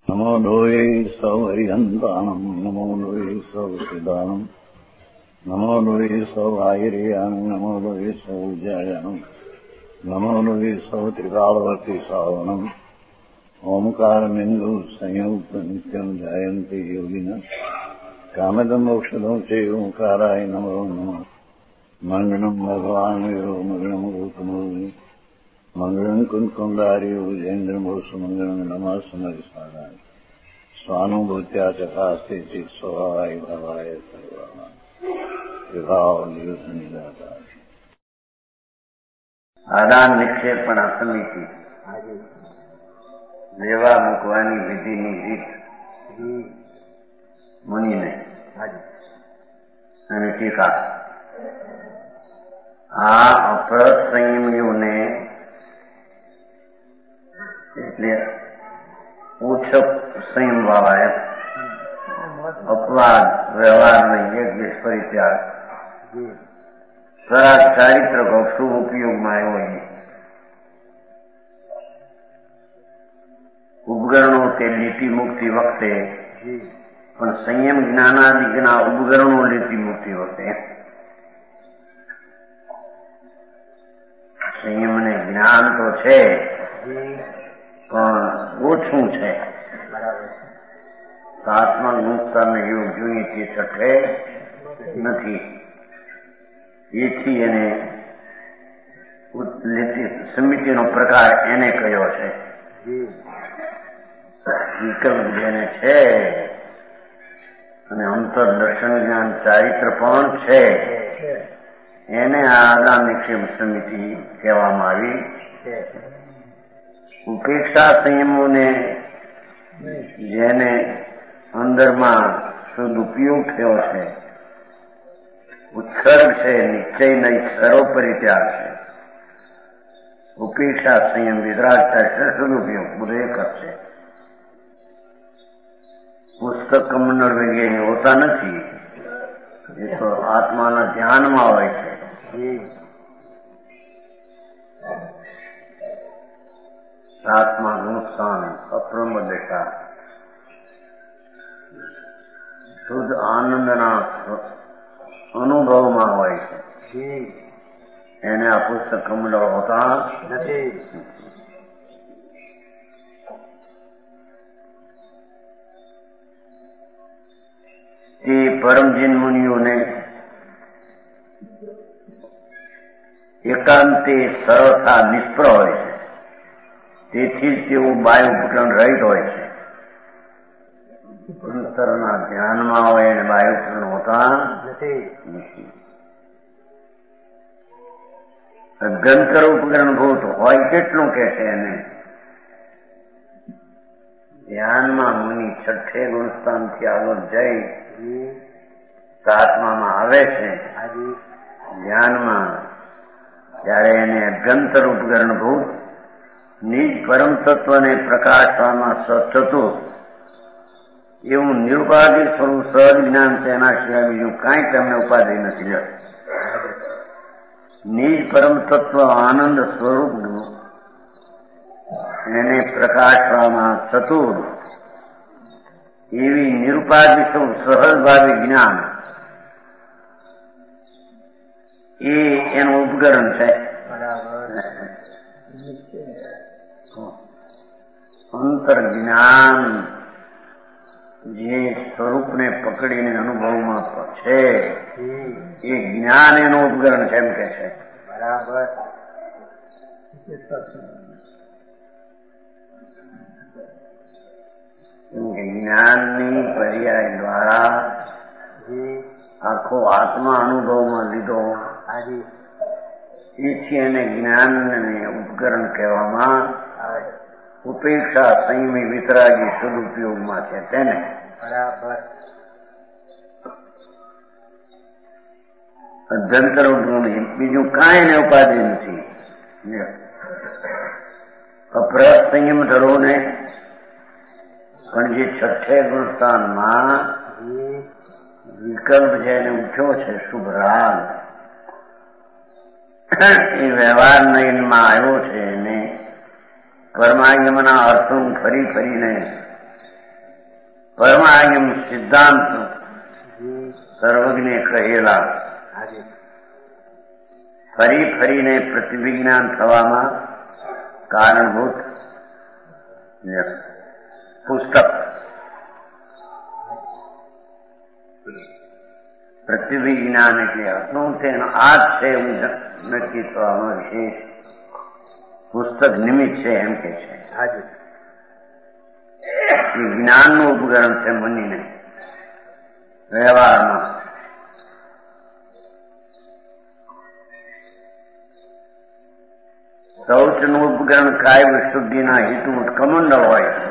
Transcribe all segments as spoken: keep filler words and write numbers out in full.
નમો લોહે સૌ હરિહંતાણમ નમો લોહે સૌ સિદ્ધાણમ નમો લોહે સૌ આયર્યાણમ નમો લોહે સૌ જયાણમ નમો લોહે સૌ ત્રિકાળવતી સાવણમ ઓમકાર બિંદુ સંયુક્ત નિત્યમ જાયંતિ યોગિના કામદમોક્ષદો છે ઓંકારાય નમો નમઃ મંગળમ ભગવાન વીરો મંગળમ ગૌતમો મંગળમ કુંકુંડાર્યો જૈન્દ્રમોષ મંગળમ નમઃ સમરિસારાય સ્વાનુભૂત્યા ચકાસ્તે ચિત સ્વભાવાય ભાવાય સર્વા વિભાવ નિયુદ્ધ નિરાકાર આદાન નિક્ષેપણ સમિતિ લેવા મૂકવાની વિધિની રીત મુનિને અને ટીકા. આ અપ્રસંયમીઓને એટલે ઓછો સંયમ વાળા અપવાદ વ્યવહારને યજ્ઞ પરિત્યાગ ખરા ચારિત્ર કો શુભ ઉપયોગમાં આવ્યો હોય ઉપકરણો તે લીટી મુક્તિ વખતે પણ સંયમ જ્ઞાનાદિકના ઉપકરણો લીટી મુક્તિ વખતે સંયમ ને જ્ઞાન તો છે પણ ઓછું છે. આત્મા મુક્તાને યોગ જોઈએ તે છઠે નથી. એથી એને સમિતિનો પ્રકાર એને કયો છે. વિકલ્પ જેને છે અને અંતરદર્શન જ્ઞાન ચારિત્ર પણ છે એને આદાન નિક્ષેપ સમિતિ કહેવામાં આવી. ઉપેક્ષા સંયમોને જેને અંદરમાં સદુપયોગ થયો છે, ઉત્સર્ગ છે, નિશ્ચય નહીં સર્વપરિત્યાગ છે. ઉપેક્ષા સંયમ વિતરાગ થાય છે, સદુપયોગ બધું એક જ છે. પુસ્તક મંડળ વગેરે હોતા નથી, એ તો આત્માના ધ્યાનમાં હોય છે. આત્મા નુકસાન અપ્રમદશા શુદ્ધ આનંદના અનુભવમાં હોય છે. એને આ પુસ્તક મંડળ હોતા નથી. તે પરમજીન મુનિઓને એકાંતે સરળતા નિષ્પ્ર હોય છે. તેથી જ તેઓ બાહ્ય ઉપકરણ રહિત હોય છે. અંતરના ધ્યાનમાં હોય અને બાહ્ય ઉપકરણ હોતા નથી. અભ્યંતર ઉપકરણ ભૂત હોય કેટલું કે છે એને ધ્યાનમાં મુનિ છઠ્ઠે ગુણસ્થાનથી આગળ જઈ આત્મામાં આવે છે. ધ્યાનમાં ત્યારે એને અભ્યંતર ઉપકરણ ભૂત નિજ પરમ તત્વને પ્રકાશવામાં સચતું એવું નિરુપાધિ સ્વરૂપ સહજ જ્ઞાન તેના સિવાય બીજું કાંઈ તેમને ઉપાધિ નથી. નિજ પરમ તત્વ આનંદ સ્વરૂપનું એને પ્રકાશવામાં ચતુર એવી નિરુપાધિ સ્વરૂપ સહજભાવી જ્ઞાન એ એનું ઉપકરણ છે. અંતર જ્ઞાન જે સ્વરૂપને પકડીને અનુભવમાં છે એ જ્ઞાન એનું ઉપકરણ છે એમ કે છે. બરાબર. જ્ઞાનની પર્યાય દ્વારા આખો આત્મા અનુભવમાં લીધો એથી એને જ્ઞાનને ઉપકરણ કહેવામાં આવે. ઉપેક્ષા સંયમી વિતરાગી સદુપયોગમાં છે તેને. બરાબર. અભ્યંતર બીજું કાંઈ ને ઉપાધિ નથી. અપ્રસંયમ ધરોને પણ જે છઠ્ઠે ગુણસ્થાનમાં વિકલ્પ છે એને ઉઠ્યો છે શુભ રાગ એ વ્યવહાર નયનમાં આવ્યો છે. એને પરમાગમના અર્થો ફરી ફરીને પરમાયમ સિદ્ધાંત સર્વજ્ઞે કહેલા ફરી ફરીને પ્રતિવિજ્ઞાન થવામાં કારણભૂત પુસ્તક પ્રતિવિજ્ઞાન એટલે હતું તેનો આ જ છે હું નક્કી થવામાં વિશેષ પુસ્તક નિમિત્ત છે એમ કે છે. એ જ્ઞાનનું ઉપકરણ છે મનીને વ્યવહારમાં. શૌચનું ઉપકરણ કાય વિશુદ્ધિના હેતુ કમંડળ હોય છે.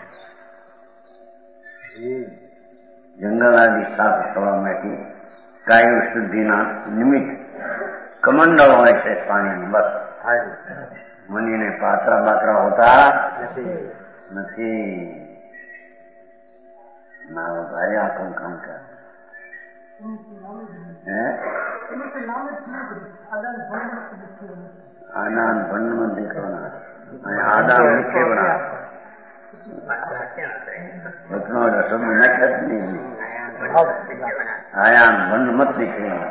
જંગલ આદિ સાફ થવા માટે કાય વિશુદ્ધિના નિમિત્ત કમંડળ હોય છે પાણીનું. બસ મનીને પાત્રા બાત્રા હોતા નથી. મારો ભારે આખું કામ કરે આદાન ભંડ દીકરોના અને આદાન નિક્ષેપના વચનો શબ્દ નક્ષત નહીં. આયાન ભંડ મત દીકરીના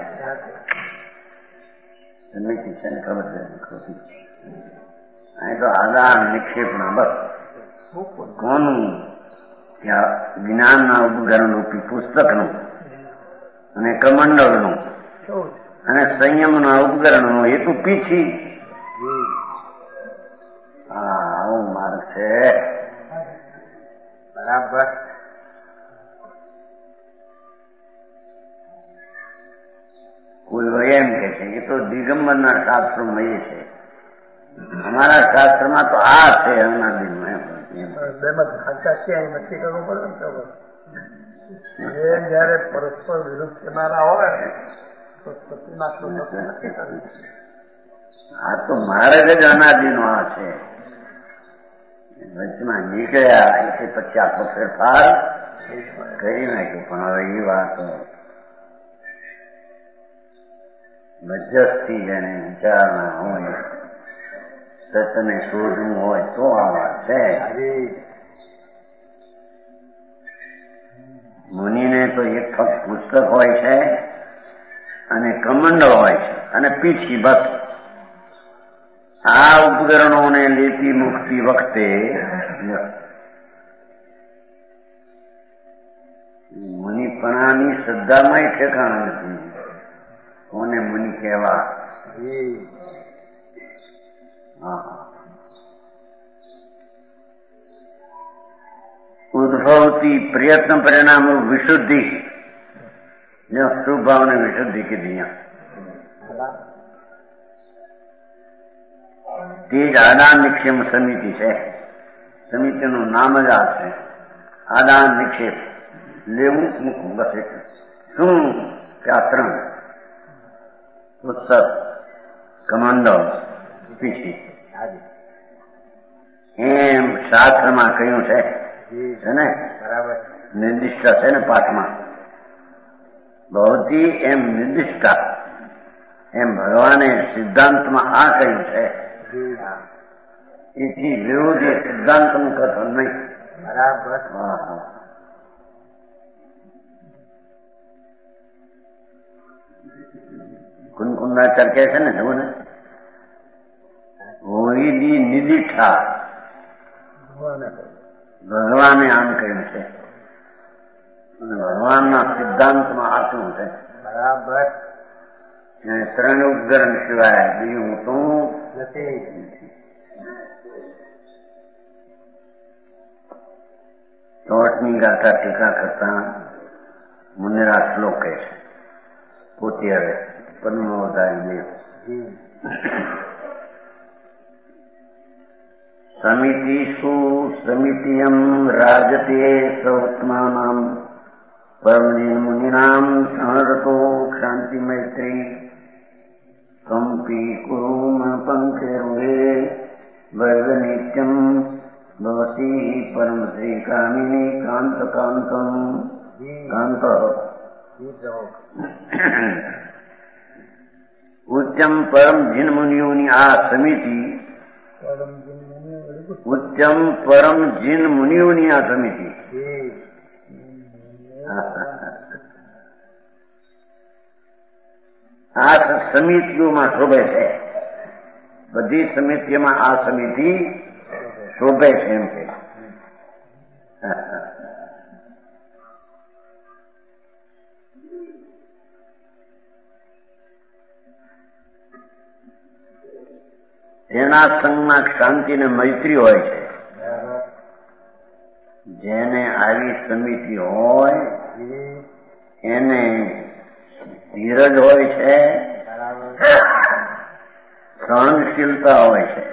સમિતિ છે ને ખબર છે ખોટી. અહીં તો આદાન નિક્ષેપના બસ કોનું જ્ઞાનના ઉપકરણ રૂપી પુસ્તકનું અને કમંડળનું અને સંયમના ઉપકરણનો હેતુ પીછી. હા આવું માર્ગ છે. બરાબર. કોઈ એમ કે છે એ તો દિગંબરના શાસ્ત્રોમાં એ છે. અમારા શાસ્ત્રમાં તો આ છે અનાદિનું એમ નક્કી કરવું પડે ને. એ જયારે પરસ્પર વિરુદ્ધ થનારા હોય તો સતીનાથનું નક્કી કરવું. આ તો માર્ગ જ અનાદિનો આ છે. વચમાં નીકળ્યા એટલે પછી આખો ફેરફાર કરી નાખ્યો. પણ હવે એ વાત મધ્યસ્થી જેને વિચારના હોય સતને શોધવું હોય તો આ વાત છે. મુનિને તો એક ફક્ત પુસ્તક હોય છે અને કમંડળ હોય છે અને પીછી બસ. આ ઉપકરણોને લેતી મુક્તિ વખતે મુનિપણાની શ્રદ્ધામાં ઠેકાણ નથી. કોને મુનિ કહેવા? ઉદ્ભવતી પ્રયત્ન પરિણામ વિશુદ્ધિ શુભ ભાવને વિશુદ્ધિ કીધી. તે જ આદાન નિક્ષેપ સમિતિ છે. સમિતિનું નામ જ આ છે. આદાન નિક્ષેપ લેવું મૂકવું બસ એટલે. શું કે આ ત્રણ પુસ્તક કમંડળ પીછી એમ શાસ્ત્રમાં કહ્યું છે ને. બરાબર. નિર્દિષ્ટ છે ને પાઠમાં ભવતી એમ નિર્દિષ્ટા એમ ભગવાને સિદ્ધાંતમાં આ કહ્યું છે. એથી વિરોધી સિદ્ધાંતનું કથન નહીં. બરાબર. કુનકુંડાચાર કહે છે ને જુઓ ને હોળી નિદિષ્ઠા ભગવાને આમ કહ્યું છે અને ભગવાનના સિદ્ધાંતમાં આટલું છે. બરાબર. ત્રણ ઉપકરણ સિવાય બીજું તો નથી. ચોટની ગાથા ટીકા કરતા મુનિરા શ્લોક કહે છે. પોતે હવે પદમાં વધારી દે. સમિતિષુ સમિતિયમ રાજતે સૌત્માનામ પરમજીન મુનિનામ સંહરતો ક્ષાંતિ મૈત્રી કંપી કુરુમ પંખેરુહે વર્ગ નિત્યમ ભવતી પરમ શ્રી કામિની કાંત કાંતમ કાંત ઉચ્ચમ પરમ જીન મુનિઓની આ સમિતિ ઉચ્ચમ પરમ જીન મુનિઓની આ સમિતિ આ સમિતિઓમાં શોભે છે, બધી સમિતિઓમાં આ સમિતિ શોભે છે એમ કે જેના સંગમાં શાંતિ ને મૈત્રી હોય છે, જેને આવી સમિતિ હોય એને ધીરજ હોય છે, સહનશીલતા હોય છે.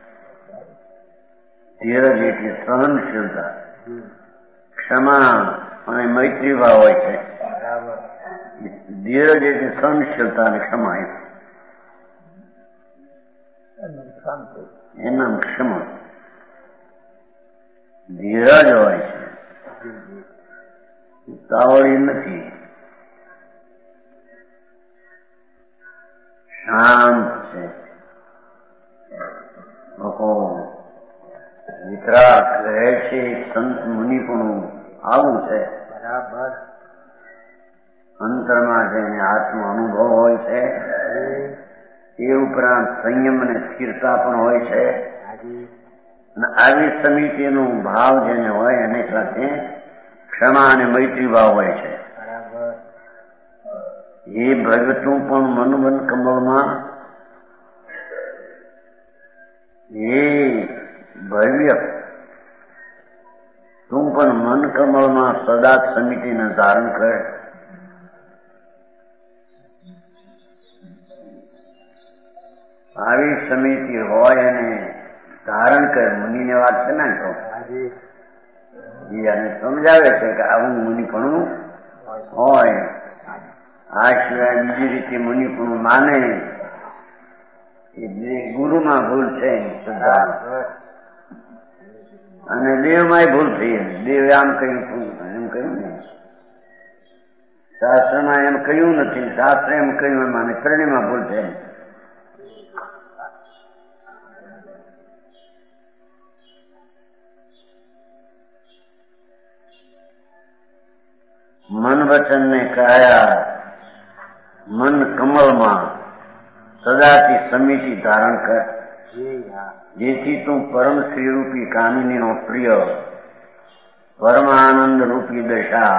ધીરજ એટલે સહનશીલતા, ક્ષમા અને મૈત્રી ભાવ હોય છે. ધીરજ એટલે સહનશીલતા અને ક્ષમા એનામ ક્ષમા. ધીરજ હોય છે, ઉતાવળી નથી, શાંત છે. લોકો વિતરાગ રહે છે, સંત મુનિપણું આવું છે. બરાબર. અંતરમાં જઈને આત્મ અનુભવ હોય છે, એ ઉપરાંત સંયમ અને સ્થિરતા પણ હોય છે. અને આવી સમિતિનો ભાવ જેને હોય એને સાથે ક્ષમા અને મૈત્રી ભાવ હોય છે. એ ભગતું પણ મનમન કમળમાં એ ભવ્ય તું પણ મન કમળમાં સદા સમિતિને ધારણ કરે. આવી સમિતિ હોય અને ધારણ કરે. મુનિને વાત છે ને તો એને સમજાવે છે કે આવું મુનિપણું હોય. આ સિવાય બીજી રીતે મુનિપણું માને એ ગુરુમાં ભૂલ છે શ્રદ્ધા, અને દેવમાં ભૂલ થઈ. દેવ આમ કહ્યું એમ કહ્યું ને, શાસ્ત્રમાં એમ કહ્યું નથી, શાસ્ત્ર એમ કહ્યું એમ અને ત્રણેયમાં ભૂલ છે. મન વચન ને કાયા મન કમળમાં સદાથી સમિતિ ધારણ કર, જેથી તું પરમ શ્રીરૂપી કામિનીનો પ્રિય પરમાનંદ રૂપી દશા,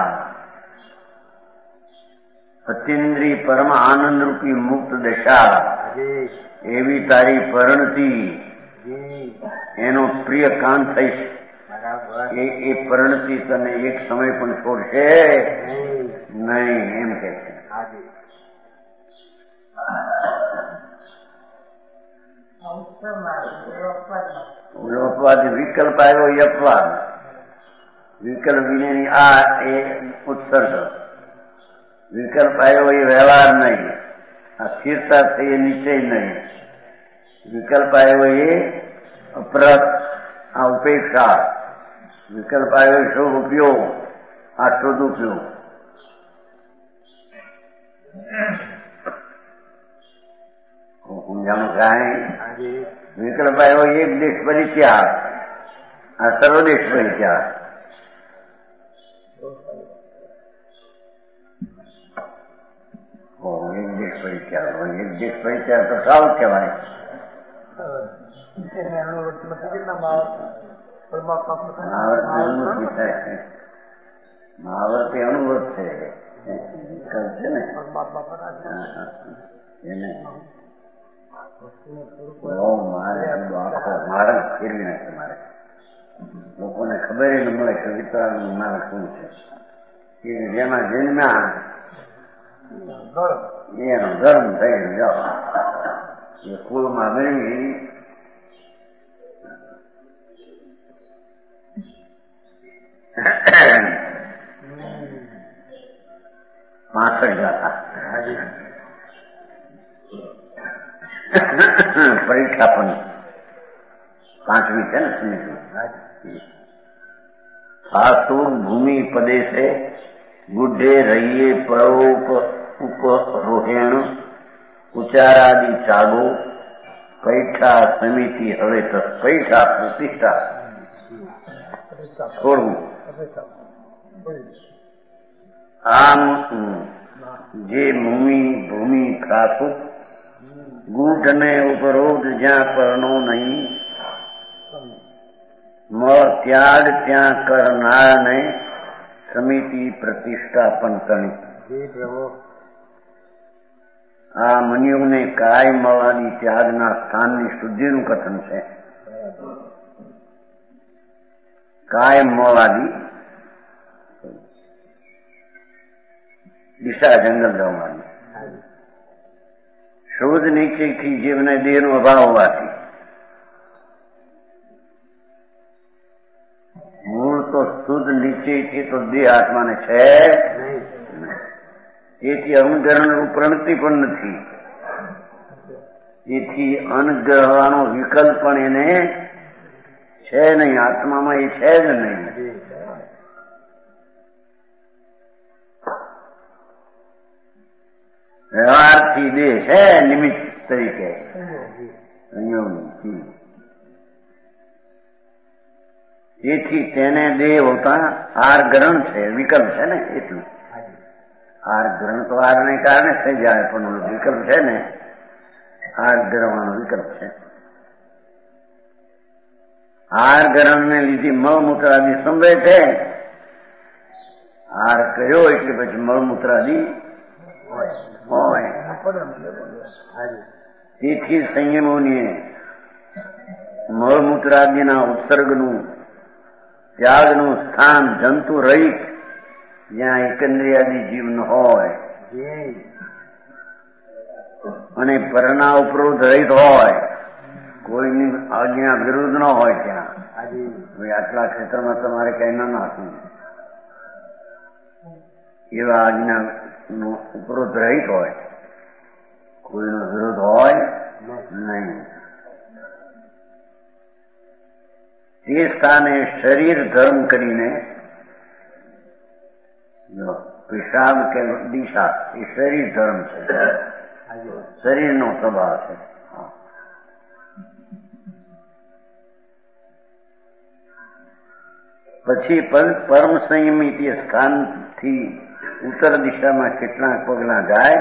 અતિન્દ્રિય પરમ આનંદ રૂપી મુક્ત દશા એવી તારી પરણતી એનો પ્રિય કામ થઈશ. એ એ પરણતી તને એક સમય પણ છોડશે નહીં એમ કે છે. અપવાદ વિકલ્પ આવ્યો એ અપવાદ. વિકલ્પ વિનેની આ એ ઉત્સર્ગ. વિકલ્પ આવ્યો એ વ્યવહાર નહીં, આ સ્થિરતા થઈ એ નિશ્ચય નહીં. વિકલ્પ આવ્યો એ અપરાધ, આ ઉપેક્ષા. વિકલ્પ આવ્યો શુભ ઉપયોગ, આ સદુપયોગ. સમજાણું કાંઈ? વિકલ્પ આવ્યો એક દેશ પરિત્યાગ, આ સર્વદેશ પરિત્યાગ. એક દેશ પરિત્યાગ હોય, એક દેશ પરિત્યાગ તો સારું કહેવાય. મહાવત એ અનુભવ છે ને એને મારે આખો માર્ગ ફેરવી નાખે. મારે લોકોને ખબર ન મળે કે વિતરાગનું માર્ગ શું છે. કે જેમાં જન્મ્યા એનો ધર્મ થઈ જાઓ, એ કુળમાં મેળવી પાસઠ ગાતા પરીક્ષા પણ પાંચમી છે ને સમિતિ. સાસુ ભૂમિ પદેશે ગુઢે રહીએ પરોપ ઉપરોહેણ ઉચારાદિ ચાગો પૈઠા સમિતિ હવે તો પૈઠા પ્રતિષ્ઠા છોડવું. આમ જે ભૂમિ ભૂમિ પ્રાસુપ ગૂઢ ને ઉપરોધ જ્યાં પરનો નહીં મળ ત્યાગ ત્યાં કરનાર ને સમિતિ પ્રતિષ્ઠા પણ તણી. આ મન્યુને કાય મળવાની ત્યાગના સ્થાનની શુદ્ધિનું કથન છે. કાય મળવાની દિશા જંગલ જવાની શુદ્ધ નીચેથી જીવને દેહનો અભાવ હોવાથી મૂળ તો શુદ્ધ નીચેથી તો દેહ આત્માને છે તેથી અનુગ્રહણ પ્રણતિ પણ નથી. તેથી અનુગ્રહવાનો વિકલ્પ પણ એને છે નહીં. આત્મામાં એ છે જ નહીં. વ્યવહારથી દેહ છે નિમિત્ત તરીકે તેથી તેને દેહ હોતા હાર ગ્રહણ છે વિકલ્પ છે ને એટલું. હાર ગ્રહણ તો હારને કારણે થઈ જાય પણ વિકલ્પ છે ને હાર ગ્રહણનો વિકલ્પ છે. હાર ગ્રહણને લીધે મળમૂત્રાદિ સંભવે છે. હાર કર્યો એટલે પછી મળમૂત્રાદિ હોય. તેથી સંયમોની મળમૂત્રાદિના ઉત્સર્ગનું ત્યાગનું સ્થાન જંતુ રહિત જ્યાં એકંદ્રિયાદી જીવ ન હોય અને પરના ઉપરોધ રહિત હોય કોઈની આજ્ઞા વિરુદ્ધ ન હોય ત્યાં આટલા ક્ષેત્રમાં તમારે કઈ ન નાખવું એવા આજ્ઞા નો ઉપરોધ રહિત હોય કોઈનો વિરોધ હોય નહીં. તે સ્થાને શરીર ધર્મ કરીને પેશાબ કે દિશા એ શરીર ધર્મ છે. શરીરનો સ્વભાવ છે. પછી પરમ સંયમી તે સ્થાનથી ઉત્તર દિશામાં કેટલાક પગલા જાય.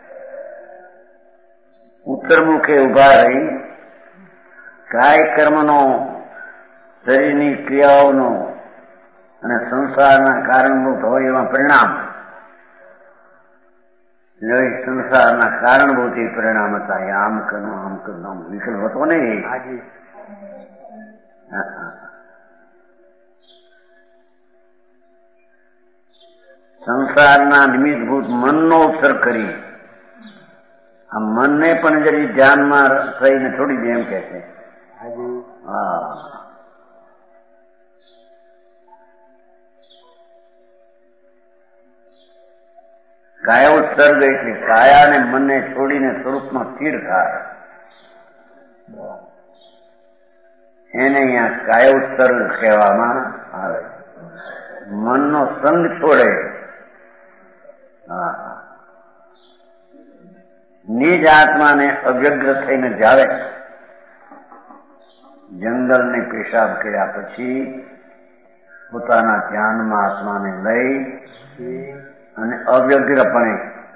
ઉત્તર મુખે ઉભા રહી કાય કર્મનો શરીરની ક્રિયાઓનો અને સંસારના કારણભૂત હોય એવા પરિણામ સંસારના કારણભૂત એ પરિણામ હતા. એ આમ કરવું આમ કરવું વિકલ્પ હતો ને. સંસારના નિમિત્તભૂત મનનો ઉપસર્ગ કરી આ મનને પણ જરી ધ્યાનમાં થઈને છોડી દે એમ કે છે. હા કાયા ઉત્સર્ગ એટલે કાયા અને મનને છોડીને સ્વરૂપમાં સ્થિર થાય એને અહીંયા કાયા ઉત્સર્ગ કહેવામાં આવે. મનનો સંગ છોડે નિજ આત્માને અવ્યગ્ર થઈને જાવે. જંગલને પેશાબ કર્યા પછી પોતાના ધ્યાનમાં આત્માને લઈ અને અવ્યગ્રપણે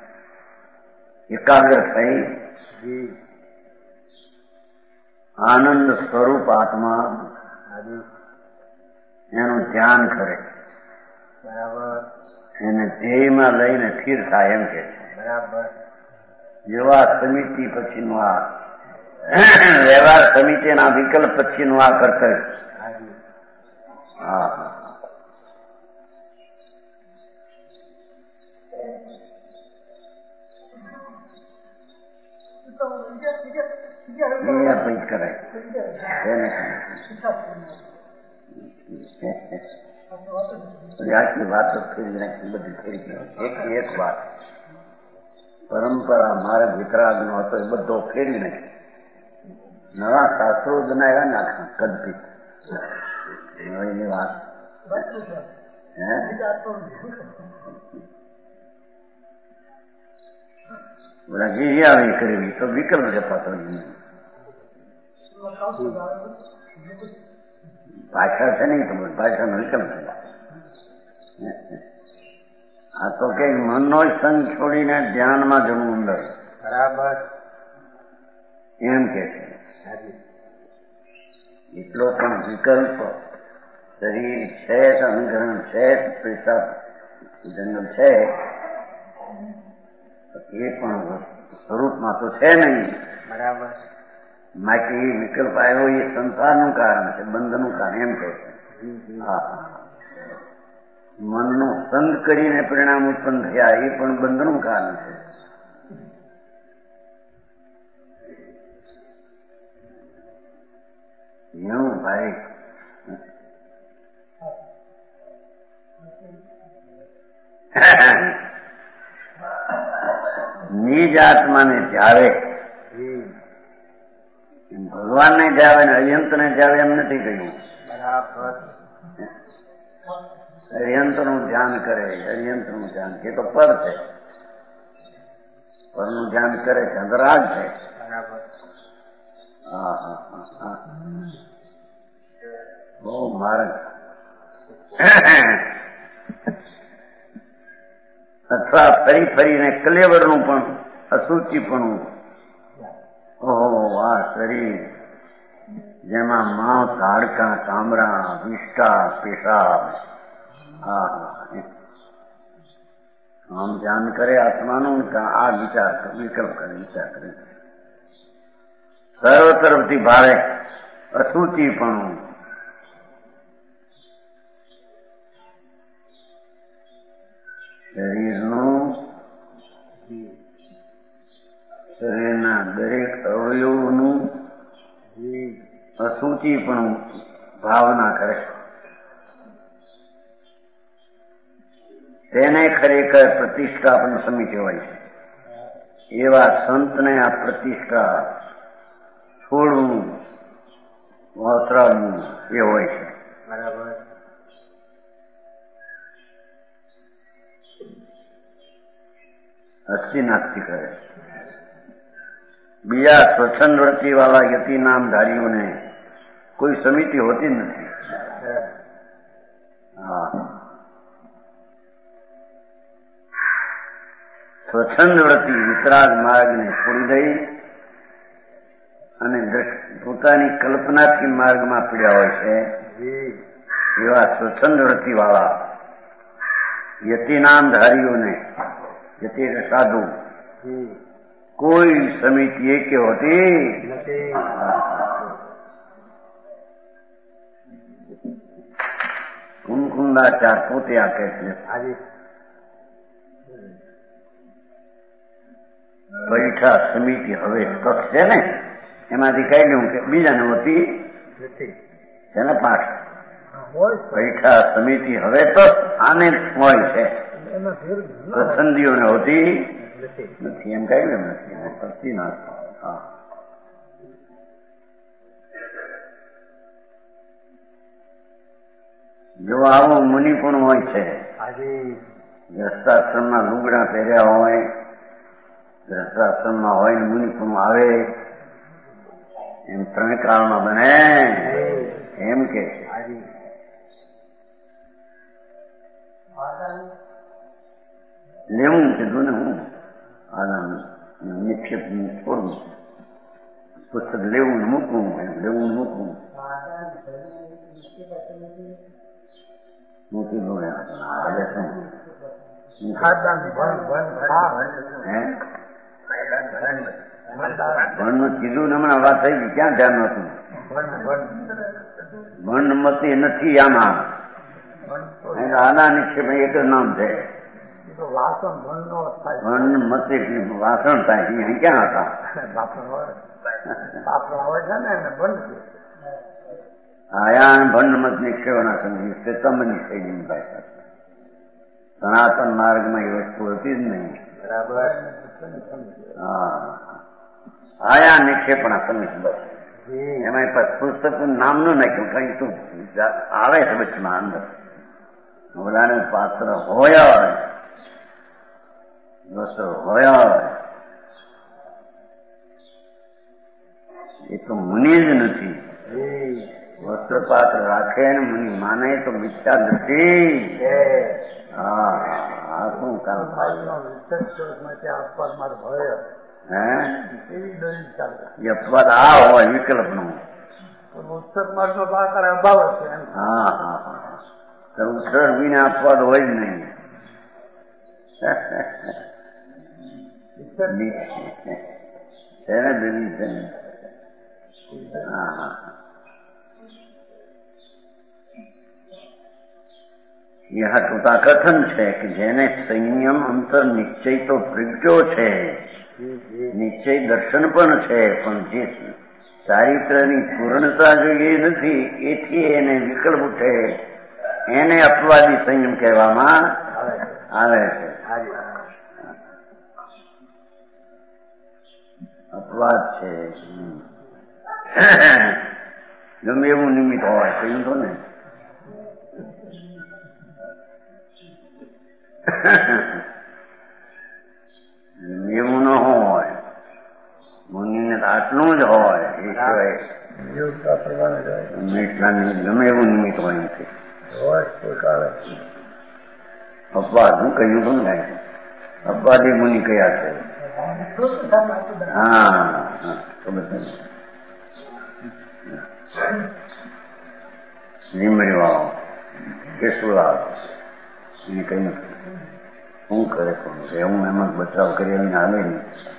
એકાગ્ર થઈ આનંદ સ્વરૂપ આત્મા એનું ધ્યાન કરે. બરાબર. એને ધ્યેયમાં લઈને સ્થિર થાય એમ કે છે. બરાબર. જેવા સમિતિ પછીનું આ વ્યવહાર સમિતિના વિકલ્પ પછીનું આ કર્તવ્ય. હા પછી કરાય આટલી વાતો ફેરી નાખી બધી ફેરી ગઈ. એક એક વાત પરંપરા માર્ગ વિતરાગનો હતો એ બધો ફેરી નાખી. નવા શાસ્ત્રો બનાવ્યા ને આખા કલ્પિત એની વાત હે બધા જે આવી કરવી તો વિકલ્પ જતા તો ભાષા છે નહીં તો ભાષાનો વિકલ્પ છે. આ તો કે મનનો સંગ છોડીને ધ્યાનમાં જવું અંદર. બરાબર એમ કે છે. એટલો પણ વિકલ્પ શરીર છે, અંગરણ છે, પેશાબ જંગલ છે, એ પણ સ્વરૂપમાં તો છે નહીં. બરાબર. માટે એ વિકલ્પ આવ્યો એ સંસારનું કારણ છે, બંધનું કારણ. એમ કે છે. હા, મનનો સંગ કરીને પરિણામ ઉત્પન્ન થયા એ પણ બંધનું કારણ છે. એવું ભાઈ નિજ આત્માને જાવે, ભગવાનને જાવે ને અયંતને જાવે એમ નથી કહ્યું. બરાબર. અર્યંતનું ધ્યાન કરે, અર્યંતનું ધ્યાન, એ તો પર છે. પરનું ધ્યાન કરે છે, અંતરાગ છે. બરાબર. હા હા હા હા બહુ માર્ગ. અથવા ફરી ફરીને કલેવરનું પણ અસુચિપણું. ઓહો, આ શરીર જેમાં માંસ, હાડકાં, ચામડા, વિષ્ટા, પેશાબ. હા આમ ધ્યાન કરે આત્માનું, આ વિચાર વિકલ્પ કરે, વિચાર કરે. સર્વ તરફથી ભાવે અસુચિપણું. શરીરનું, શરીરના દરેક અવયવનું અસુચિપણું ભાવના કરે. તેને ખરેખર પ્રતિષ્ઠાપન સમિતિ હોય છે. એવા સંતને આ પ્રતિષ્ઠા છોડવું, વસ્ત્રાવું એ હોય છે. બરાબર. અસ્થિ નાસ્તિ કરે. બીજા સ્વચ્છંદ વૃત્તિ વાળા યતિ નામધારીઓને કોઈ સમિતિ હોતી નથી. હા, સ્વચ્છંદ વૃત્તિ વિતરાગ માર્ગને છોડી દઈ અને પોતાની કલ્પનાથી માર્ગમાં પડ્યા હોય છે. એવા સ્વચ્છંદ વૃત્તિ વાળા યતિનામધારીઓને, યતિ સાધુ, કોઈ સમિતિ એકે હોતી નથી. કુમકુંદાચાર પોતે આ કહે છે. પૈઠા સમિતિ હવે કક્ષ છે ને, એમાંથી કહી દઉં કે બીજાને હોતી છે ને પાઠ. પૈઠા સમિતિ હવે તો આને હોય છે, પ્રસંગીઓને હોતી નથી. એમ કહી દઉં નથી, કરતી ના. હા, જો આવો મુનિ પણ હોય છે, ગ્રસ્તાશ્રમમાં લુગડા પહેર્યા હોય, ગ્રસ્તાશ્રમમાં હોય ને મુનિ પણ આવે, એમ ત્રણ કાળમાં બને. એમ કે લેવું કીધું ને, હું આનંદ નિક્ષેપ છોડવું, પુસ્તક લેવું ને મૂકવું, એમ લેવું ને મૂકવું મૂકી દો. આજે શું ભણનું કીધું ને હમણાં વાત થઈ ગઈ, ક્યાં ધ્યાન નતું. ભણ મતી નથી આમાં, આના નિક્ષેપ એક જ નામ છે. ભણ મતી વાસણ થાય, અહીં ક્યાં હતા? આયા ભંડ મત નિક્ષેપના સમજી ચેતમની શૈલી ભાષા. સનાતન માર્ગમાં એ વસ્તુ હતી જ નહીં. બરાબર. હા, આયા નિક્ષેપણા સમજ બસ. એમાં પુસ્તક નામનું નાખ્યું, કઈ તું આવે છે વચમાં અંદર. ઓલાને પાત્ર હોય, વસ્ત્ર હોય, એ તો મુનિ જ નથી. વસ્ત્ર પાત્ર રાખે ને મુનિ માને તો મિથ્યા નથી. હા, આ શું કામ વિશેષ અપવાદ મારો ભય હે એવી દલીલ ચાલે. અપવાદ આ હોય વિકલ્પ નું. ઉત્તર માર્ગ નો આકાર અભાવ છે. હા હા હા ઉત્તર વિના અપવાદ હોય જ નહીં. તેને દલીલ છે. હા હા યહ ટૂંકા કથન છે કે જેને સંયમ અંતર નિશ્ચય તો પ્રજ્ઞો છે, નિશ્ચય દર્શન પણ છે, પણ જે ચારિત્રની પૂર્ણતા જોઈએ નથી એથી એને વિકલ્પ ઉઠે એને અપવાદી સંયમ કહેવામાં આવે છે. અપવાદ છે ગમે એવું નિમિત્ત હોય કહ્યું તો ને. એવું ન હોય મુનિને આટલું જ હોય એ સિવાય ગમે એવું નિમિત્ત હોય નથી. અપવાદ હું કહ્યું હતું ને અપવાદી મુનિ કયા છે? હા લીમડી વાળો કેશુલાલ એને કઈ નથી. શું કરે કોણ એવું એમાં બચાવ કરી આવીને હાલે ને.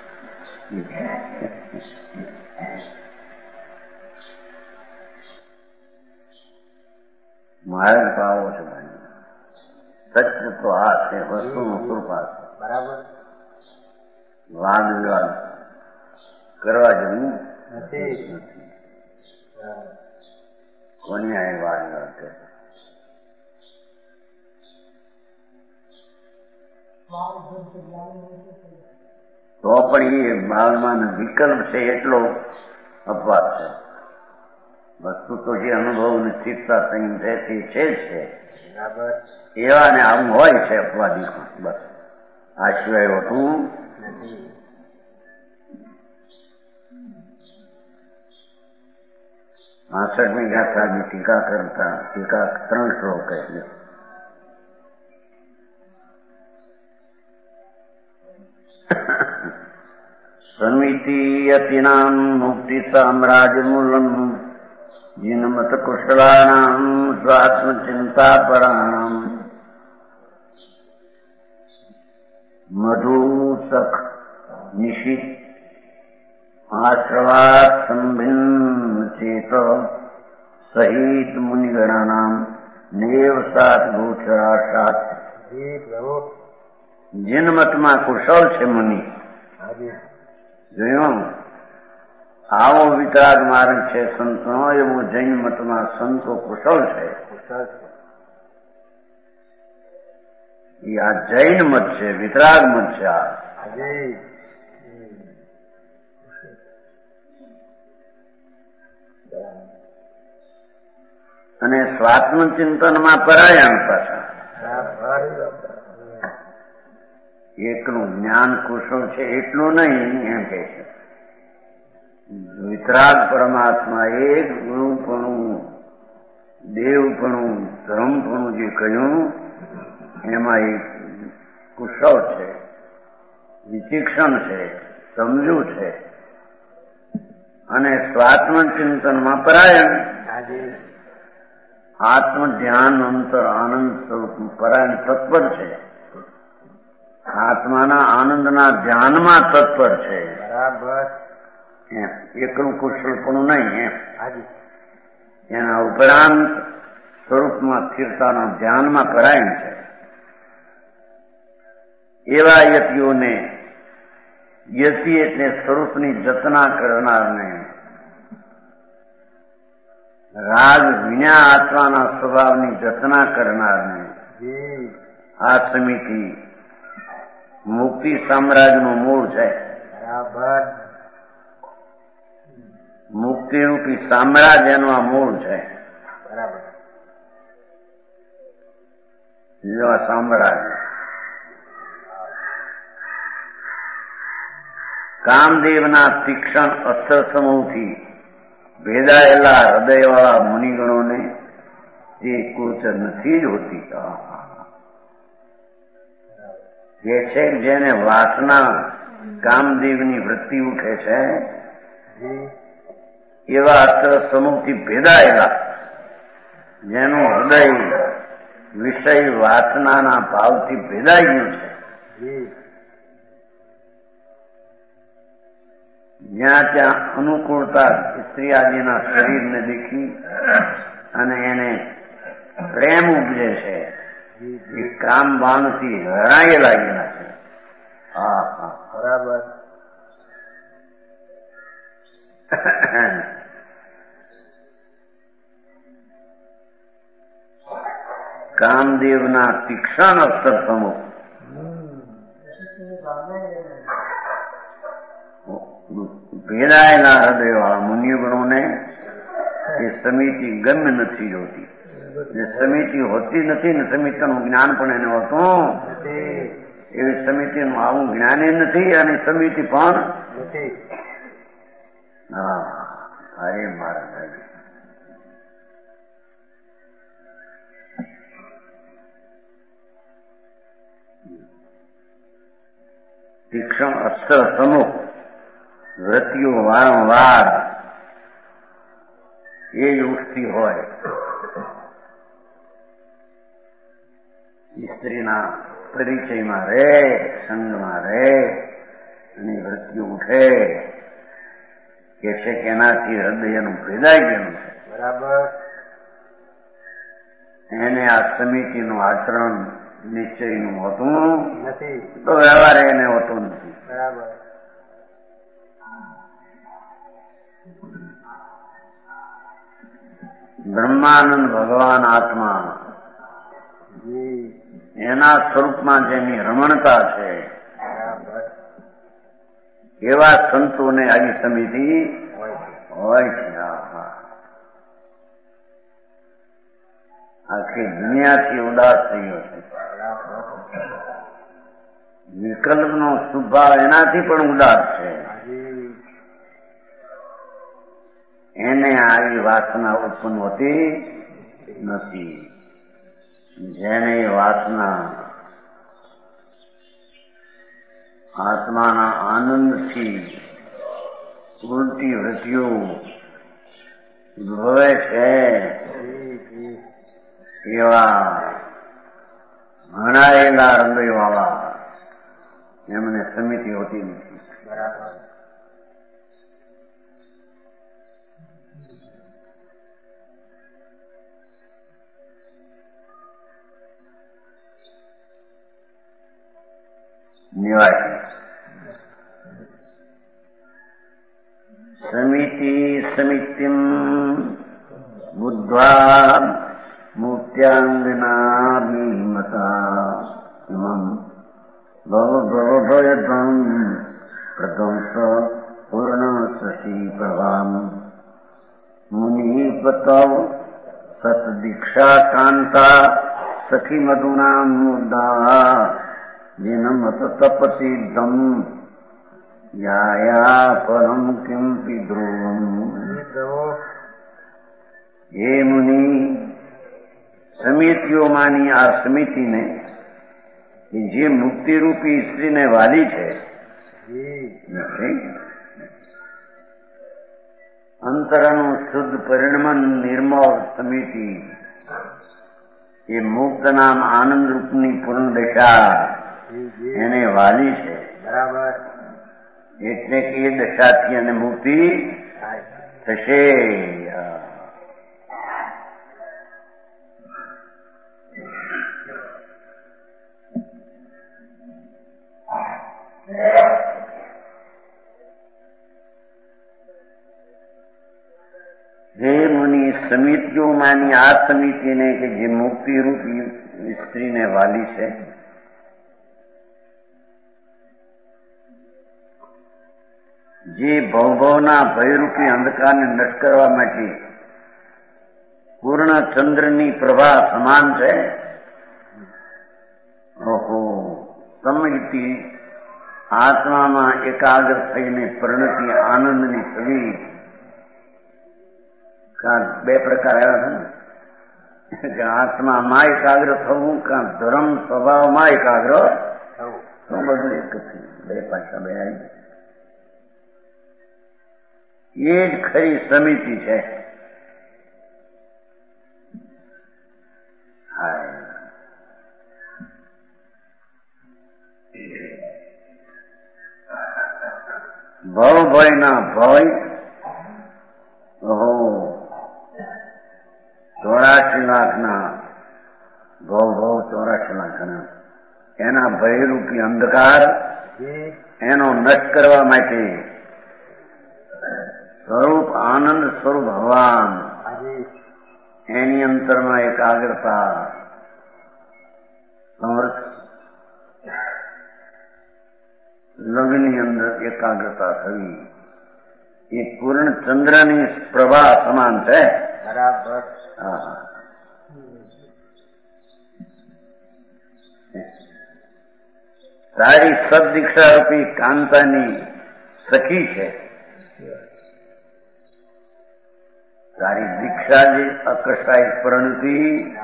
મારે તો આવો છે ભાઈ. સચ તો આ છે વસ્તુનું સ્વરૂપ આ છે. બરાબર વાદ વિવાદ કરવા જેવું નથી. કોની આ વાદ વિવાદ કરે? તો પણ એ બાળમાં વિકલ્પ છે એટલો અપવાદ છે. વસ્તુ તો જે અનુભવ નિશ્ચિતતા સંયમ છે તે છે જ છે. એવા ને આવું હોય છે અપવાદી. બસ આ સિવાય હોતું નથી. પાસઠમી ગાથાની ટીકા કરતા ટીકા ત્રણ શ્લોક કહે છે. સમિતિયતિનામ મુક્તિ સામ્રાજ્યમૂલમ જીનમત કુશલાનામ સ્વાત્મચિંતા પરાણામ મધુસખ નિશિત આશ્રવાત સંભિન્ન ચેત સહિત મુનિગણાનામ નેવ સાત ગોચરાશાત. જીન મતમાં કુશળ છે મુનિ. જોયું આવો વિતરાગ માર્ગ છે સંતનો એવો જૈન મતમાં સંતો કુશળ છે. એ આ જૈન મત છે, વિતરાગ મત છે. આ અને સ્વાત્મ ચિંતનમાં પરાયણ પાછા. એકલું જ્ઞાન કુશળ છે એટલું નહીં એમ કહે છે. વિતરાગ પરમાત્મા એક ગુરુપણું દેવપણું ધર્મપણું જે કહ્યું એમાં એક કુશળ છે, વિચિક્ષણ છે, સમજુ છે. અને સ્વાત્મ ચિંતનમાં પરાયણ આત્મ ધ્યાન અંતર આનંદ સ્વરૂપ પરાયણ તત્પર છે. આત્માના આનંદના ધ્યાનમાં તત્પર છે. બરાબર એકલું કુશળપણું નહીં એમ. એના ઉપરાંત સ્વરૂપમાં સ્થિરતાના ધ્યાનમાં પરાયણ છે. એવા યતિઓને યતિ એટલે સ્વરૂપની જતના કરનારને રાગ વિના આત્માના સ્વભાવની જતના કરનારને આ સમિતિ મુક્તિ સામ્રાજ્યનું મૂળ છે. બરાબર મુક્તિરૂપી સામ્રાજ્યનું આ મૂળ છે. બરાબર જો આ સામ્રાજ્ય કામદેવના તીક્ષણ અસ્ત્ર સમૂહથી ભેદાયેલા હૃદયવાળા મુનિગણોને એ કુરચર નથી જ હોતી. એ છે જેને વાસના કામદેવની વૃત્તિ ઉઠે છે એવા અક્ષર સમૂહથી ભેદાયેલા જેનું હૃદય વિષય વાસનાના ભાવથી ભેદાઈ ગયું છે, જ્યાં ત્યાં અનુકૂળતા સ્ત્રી આદિના શરીરને દેખી અને એને પ્રેમ ઉપજે છે, એ કામ બાણથી હરાયેલા ગયેલા છે. હા હા બરાબર. કામદેવના તીક્ષણ અક્ષર સમૂહ ભેદાયેલા હૃદયવાળા મુનિગણોને એ સમિતિ ગમ્ય નથી હોતી. જે સમિતિ હોતી નથી ને સમિતિનું જ્ઞાન પણ એને હોતું એવી સમિતિનું આવું જ્ઞાન નથી અને સમિતિ પણ નથી. હા હરે મારા તીક્ષણ અક્ષર સમૂહ વૃત્તિઓ વારંવાર એ જ ઉઠતી હોય. સ્ત્રીના પરિચયમાં રહે, સંગમાં રહે અને વૃત્તિઓ ઉઠે કે છે કે એનાથી હૃદયનું ભેદાઈ ગયેલું છે. બરાબર. એને આ સમિતિનું આચરણ નિશ્ચયનું હોતું નથી, તો વ્યવહાર એને હોતો નથી. બરાબર. બ્રહ્માનંદ ભગવાન આત્મા એના સ્વરૂપમાં જેની રમણતા છે એવા સંતોને આવી સમિતિ હોય છે. આખી દુનિયાથી ઉદાસ થયો છે. વિકલ્પનો સ્વભાવ એનાથી પણ ઉદાસ છે. એને આવી વાસના ઉત્પન્ન હોતી નથી. જેને વાસના આત્માના આનંદથી ઉલટી વૃત્તિઓ ઉદ્ભવે છે એવા ભણાયેલા હૃદયવાળા એમને સમિતિ હોતી નથી. બરાબર. નિવાય સમિતિ સમિતિમ બુદ્ધ્વા મુક્ત્યાંગનાભિમતા ઇમં ભવભવભયધ્વં પ્રધંસ પૂર્ણ શશી પ્રભામ મુનિપતૌ સતદીક્ષા કાંતા સખી મધુના મુદ્દા જીનમત તપસિદ્ધમ યાયા પરમ કિંપિ ધ્રુવમ. હે મુનિ, સમિતિઓમાંની આ સમિતિને જે મુક્તિરૂપી સ્ત્રીને વાલી છે, અંતરનું શુદ્ધ પરિણમન નિર્મળ સમિતિ એ મુક્ત નામ આનંદ રૂપની પૂર્ણ દશા એને વાલી છે. બરાબર. એટલે કે એ દશાથી અને મુક્તિ થશે. હે મુનિ, સમિતિઓમાંની આ સમિતિને કે જે મુક્તિ રૂપી સ્ત્રીને વાલી છે, જે ભવભવના ભયરૂપી અંધકારને નષ્ટ કરવા માટે પૂર્ણ ચંદ્રની પ્રભા સમાન છે. ઓહો, સમિતિ આત્મામાં એકાગ્ર થઈને પરિણતિ આનંદની છબી બે પ્રકાર આવ્યા છે કે આત્મામાં એકાગ્ર થવું, કાં ધર્મ સ્વભાવમાં એકાગ્ર થવું. તો બધું એક જ થયું, બે પાછા બે આવી. એ જ ખરી સમિતિ છે. ભવ ભય ના ભય, ઓહો ચોરાશી લાખ ના ભવ ભવ ચોરાશી લાખ ના એના ભયરૂપી અંધકાર એનો નષ્ટ કરવા માટે સ્વરૂપ આનંદ સ્વરૂપ ભગવાન એની અંતરમાં એકાગ્રતા સમર્થ લગ્નની અંદર એકાગ્રતા થવી એ પૂર્ણ ચંદ્રની પ્રભા સમાન છે. બરાબર. હા, તારી સદદીક્ષા રૂપી કાંતાની સખી છે. તારી દીક્ષા જે અકસ્માત પ્રણતિ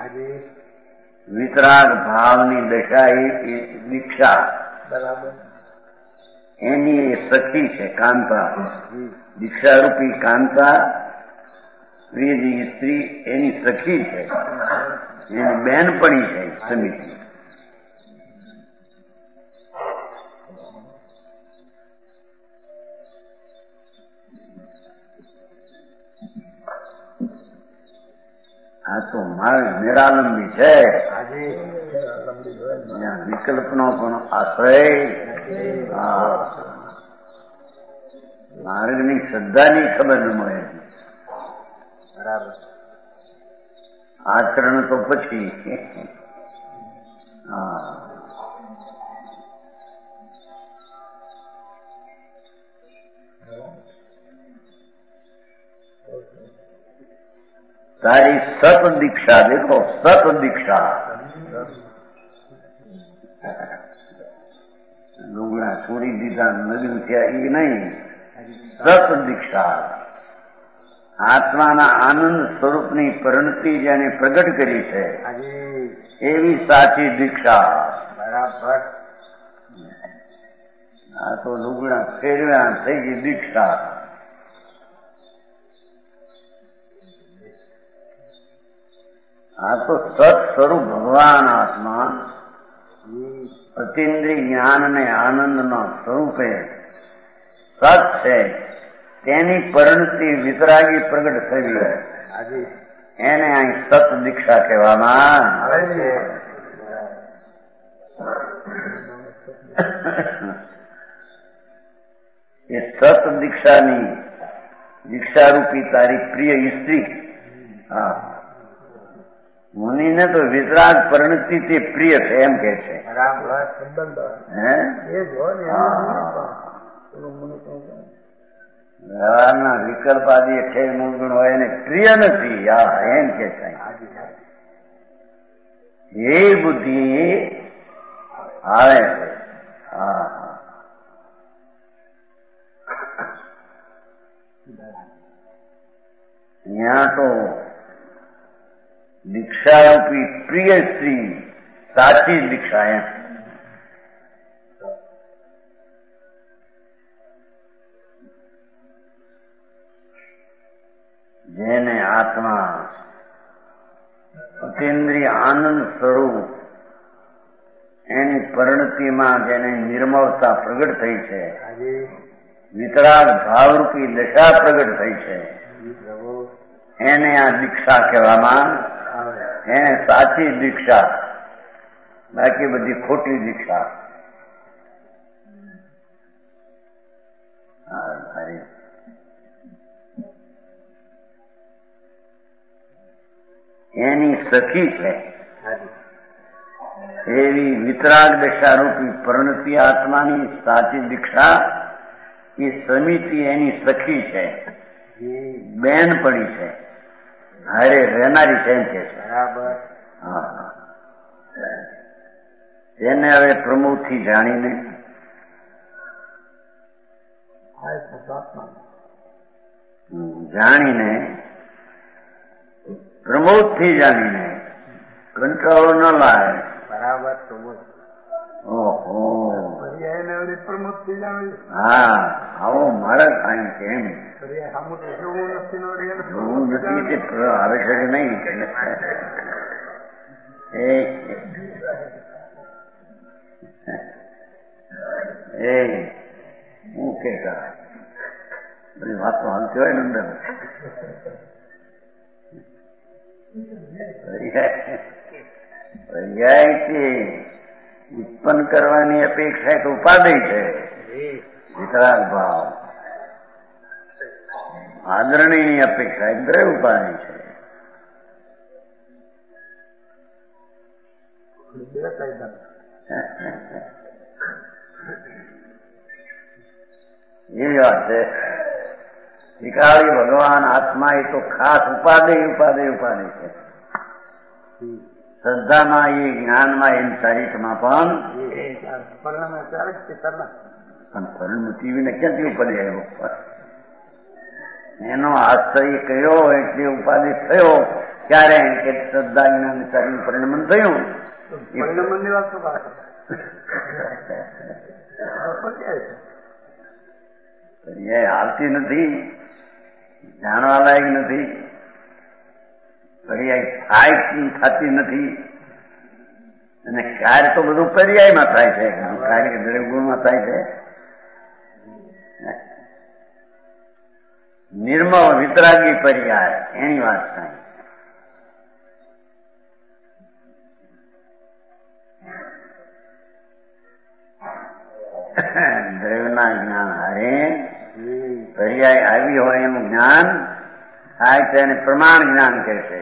વિતરાગ ભાવની દશા એ દીક્ષા બરાબર એની એ સખી છે કાંતા. દીક્ષારૂપી કાંતા પ્રિયજી સ્ત્રી એની સખી છે, એની બહેનપણી છે સમિતિ. આ તો માર્ગ નિરાલંબી છે. વિકલ્પનો પણ આશ્રય માર્ગની શ્રદ્ધાની ખબર ન મળે. બરાબર. આચરણ તો પછી હા તારી સત દીક્ષા દેખો, સત દીક્ષા લુગડા છોડી દીધા લગ્ન થયા એ નહીં, સત દીક્ષા આત્માના આનંદ સ્વરૂપની પરિણતિ જેને પ્રગટ કરી છે એવી સાચી દીક્ષા. બરાબર. આ તો લુગડા ફેરવ્યા થઈ ગઈ દીક્ષા. આ તો સત સ્વરૂપ ભગવાન આત્મા અતિન્દ્રિય જ્ઞાન અને આનંદના સ્વરૂપે સત છે. તેની પરિણતિ વિતરાગી પ્રગટ થઈ એને અહીં સત દીક્ષા કહેવામાં આવે છે. એ સત દીક્ષાની દીક્ષારૂપી તારી પ્રિય સ્ત્રી. હા, મુનિને તો વિતરાગ પરિણતિ તે પ્રિય છે એમ કે છે. વ્યવહારના વિકલ્પ આદિ અઠ્યાવી મૂળગુણ હોય એને પ્રિય નથી. હા, એમ કે છે. એ બુદ્ધિ આવે છે. હા, ત્યાં તો દીક્ષારૂપી પ્રિય સ્ત્રી સાચી દીક્ષા એમ. જેને આત્મા અતિન્દ્રિય આનંદ સ્વરૂપ એની પરિણતિમાં જેને નિર્મળતા પ્રગટ થઈ છે, વિતરાગ ભાવરૂપી દશા પ્રગટ થઈ છે, એને આ દીક્ષા કહેવામાં એને સાચી દીક્ષા. બાકી બધી ખોટી દીક્ષા. એની સખી છે એવી વિતરાગ દશારૂપી પરિણતિ આત્માની સાચી દીક્ષા એ સમિતિ એની સખી છે, બેન પડી છે, હારે રહેનારી છે એમ કે છે. બરાબર. હા, એને હવે પ્રમોદથી જાણીને જાણીને પ્રમોદથી જાણીને કંટાળો ન લાવે. બરાબર. પ્રમોદ ઓહો પર્યાય વળી પ્રમોદ થઈ જાય. હા આવો મારે કાંઈ કેમ પર્યાય સામું તો જોવું નથી ને વળી એને જોવું નથી તે આવે છે કે નહીં એ હું કેતા બધી વાત તો હાલતી હોય ને અંદર પર્યાયથી ઉત્પન્ન કરવાની અપેક્ષા એક ઉપાધિ છે. વિતરાગ ભાવ આદરણીની અપેક્ષા એક દ્રવ્ય ઉપાધિ છે. એવી વાત છે. વિકારી ભગવાન આત્મા એ તો ખાસ ઉપાધિ ઉપાધિ ઉપાધિ છે. શ્રદ્ધામાં એ જ્ઞાનમાં એમ ચરિત્રમાં પણ પણ પરિણતિને ક્યાંથી ઉપાધિ આવ્યો? એનો આશ્રય કર્યો એટલે ઉપાધિ થયો. ક્યારે કે શ્રદ્ધા જ્ઞાન ચારી પરિણમન થયું. પરિણમન ની વાત આવતી નથી, જાણવા લાયક નથી, પર્યાય થાય થતી નથી. અને કાર્ય તો બધું પર્યાયમાં થાય છે, કાર્ય દરેક ગુણમાં થાય છે. નિર્મળ વિતરાગી પર્યાય એની વાત થાય. દ્રવ્યના જ્ઞાન હારે પર્યાય આવી હોય એનું જ્ઞાન થાય છે અને પ્રમાણ જ્ઞાન કહે છે.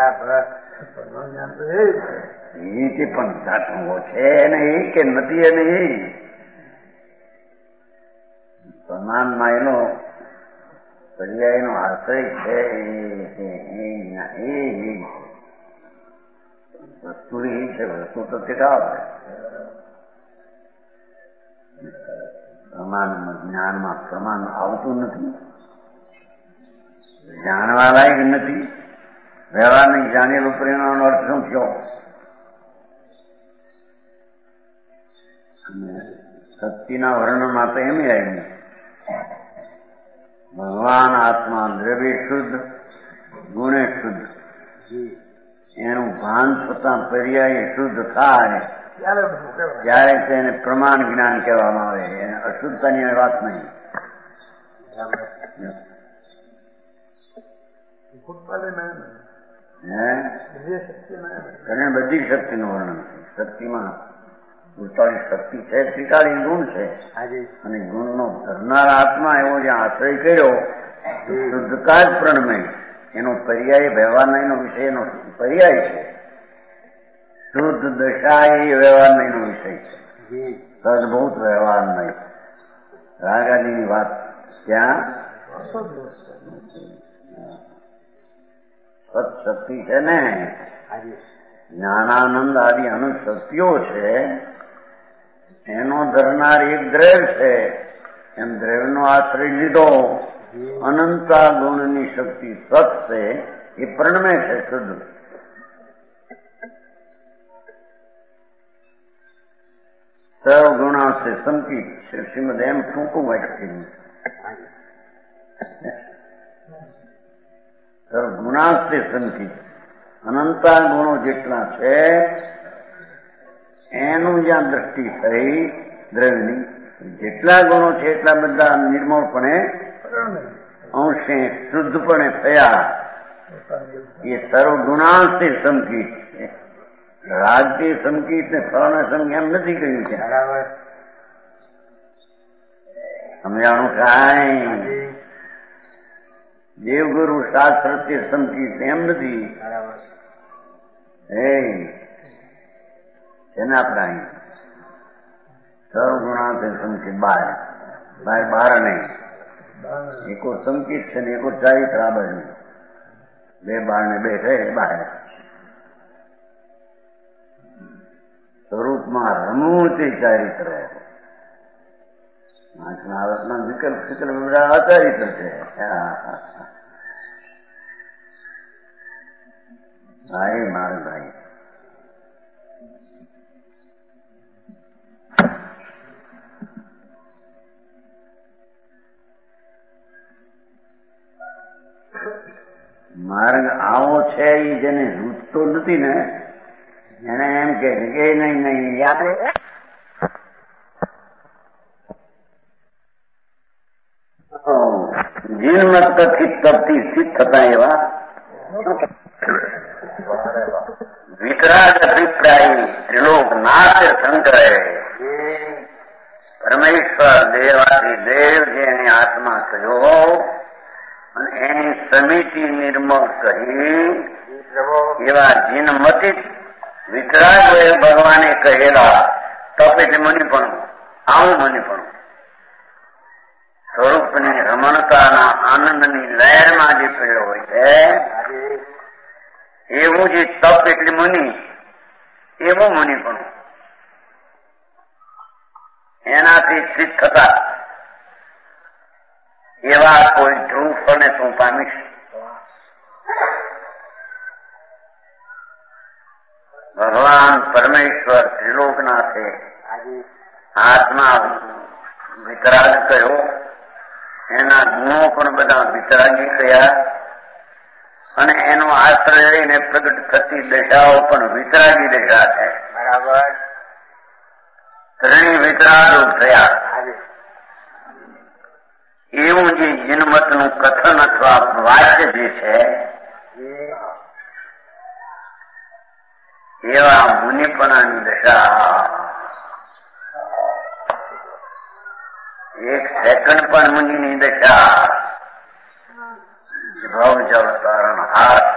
એ કે પણ ઘાટું છે નહીં કે નથી અને એ પ્રમાણમાં એનો પર્યાયનો આશ્રય છે. એ વસ્તુ એ છે, વસ્તુ તો ટીકાવ પ્રમાણમાં જ્ઞાનમાં પ્રમાણ આવતું નથી, જાણવા લાયક નથી. વ્યવહારની જાણેલું પરિણામનો અર્થ શું થયો? શક્તિના વર્ણનમાં તો એમ આવ્યું ભગવાન આત્મા દ્રવ્ય શુદ્ધ ગુણે શુદ્ધ. એનું ભાન થતાં પર્યાય શુદ્ધ થાય ત્યારે તેને પ્રમાણ જ્ઞાન કહેવામાં આવે. એને અશુદ્ધતાની વાત નહીં. હે બધી શક્તિનું વર્ણન છે. શક્તિમાં ઉડતાલીસ શક્તિ છે, ત્રિકાળી ગુણ છે. અને ગુણનો ધરનારા આત્મા એવો જ્યાં આશ્રય કર્યો શુદ્ધતા જ પ્રણમે. એનો પર્યાય વ્યવહારના એનો વિષય એનો પર્યાય છે. શુદ્ધ દશા એ વ્યવહારના એનો વિષય છે. સદભૂત વ્યવહાર નહીં. રાગાજીની વાત ત્યાં સત્શક્તિ છે ને, જ્ઞાનાનંદ આદિ અનંત શક્તિઓ છે. એનો ધરનાર એક દ્રવ્ય છે. એમ દ્રવ્યનો આશ્રય લીધો. અનંતા ગુણની શક્તિ સત છે, એ પ્રણમે છે શુદ્ધ. સર્વ ગુણા છે સંકિત. શ્રીમદ એમ ટૂંકું વાક્ય. સર્વ ગુણા છે સંકિત. અનંતા ગુણો જેટલા છે એનું જ્યાં દ્રષ્ટિ થઈ દ્રવ્યની, જેટલા ગુણો છે એટલા બધા નિર્મળપણે અંશે શુદ્ધપણે થયા. એ સર્વ ગુણાંશે સંકિત છે. રાજથી સંકિત ને ફળને સંગ એમ નથી કહ્યું છે. સમજાણું કાંઈ? દેવગુરુ શાસ્ત્ર સંકિત એમ નથી. હે એના પ્રાણી સર્વ ગુણાંશે સંકિત બાર બાર બાર નહીં. એકો સંકિત છે ને એકો ચારિત્ર આ બાજુ બે બાર ને બે છે બાર. સ્વરૂપમાં રમવું તે ચારિત્ર. આંખના આવતના વિકલ્પ વિકલ્પ બધા અચારિત્ર છે. ભાઈ મારે ભાઈ માર્ગ આવો છે એ જેને રૂચતો નથી ને એને એમ કે નહીં નહીં યાદ જીનમતથી તપથી સિદ્ધ થતા એવા વિતરાગ અભિપ્રાય ત્રિલોકનાથ શંકરે પરમેશ્વર દેવાથી દેવ જેને આત્મા કહ્યો અને એની સમિતિ નિર્મળ કહી એવા જીનમતી વિતરાગ ભગવાને કહેલા તપ એટલે મનીપણું આવું મનીપણું સ્વરૂપની રમણતાના આનંદની લહેરમાં જે પડ્યો હોય છે એવું જે તપ એટલે મુનિ એવું મુનિપણું એનાથી સિદ્ધ થતા એવા કોઈ ધ્રુવ ફળને તું પામીશ. ભગવાન પરમેશ્વર ત્રિલોકનાથે આત્મા વિતરાગ કહ્યો, એના ગુણો પણ બધા વિતરાગી કયા અને એનો આશ્રય લઈને પ્રગટ થતી દશાઓ પણ વિતરાગી દશા છે. બરાબર. ત્રણેય વિતરાગો થયા. એવું જે જીનમતનું કથન અથવા વાક્ય જે છે એવા મુનિપણાની દશા એક સેકન્ડ પણ મુનિની દશા ભવ જળ તારણ હાથ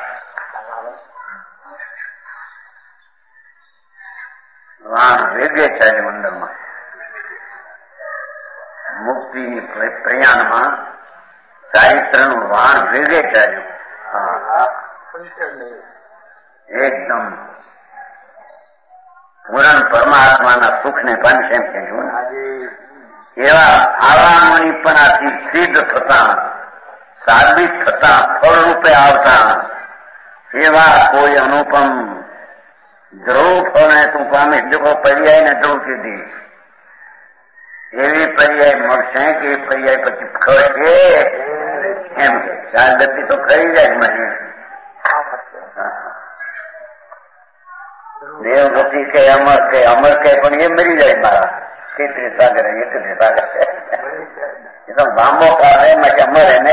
વાણ વેગે છે મંડળમાં મુક્તિની પ્રયાણમાં ચારિત્રનું વાણ વેગે ચાલ્યું. એકદમ પૂરણ પરમાત્માના સુખને પામશે એમ કહ્યું. એવા આવા મુનિપણાથી સિદ્ધ થતા સાબિત થતા ફળ રૂપે આવતા એવા કોઈ અનુપમ ધ્રુવ ફળને તું પામીશ. જો પર્યાય ને ધ્રુવ કીધી એવી પર્યાય મળશે કે પર્યાય પછી ખસે એમ ચાર ગતિ તો ખરી જાય મને. દેવગતિ કે અમર કે અમર કે પણ એ મરી જાય મારા કેટલી સાગર એટલી સાગર છે એ તો લાંબો કાળ એમાં કે અમર એને